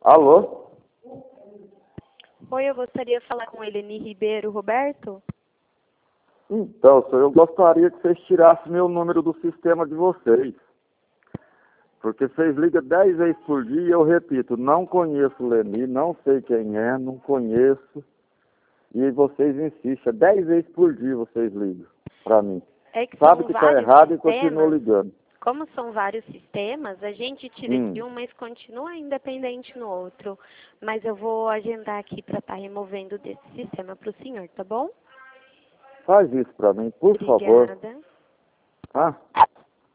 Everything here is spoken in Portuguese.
Alô? Oi, eu gostaria de falar com Eleni Ribeiro Roberto. Então, senhor, eu gostaria que vocês tirassem meu número do sistema de vocês. Porque vocês ligam 10 vezes por dia e eu repito, não conheço o Leni, não sei quem é, não conheço. E vocês insistem, 10 vezes por dia vocês ligam para mim. É que Sabe são que está vários errado e sistemas. continua ligando. Como são vários sistemas, a gente tira de um, mas continua independente no outro. Mas eu vou agendar aqui para estar removendo desse sistema para o senhor, tá bom? Faz isso para mim, por favor. Obrigada. Tá?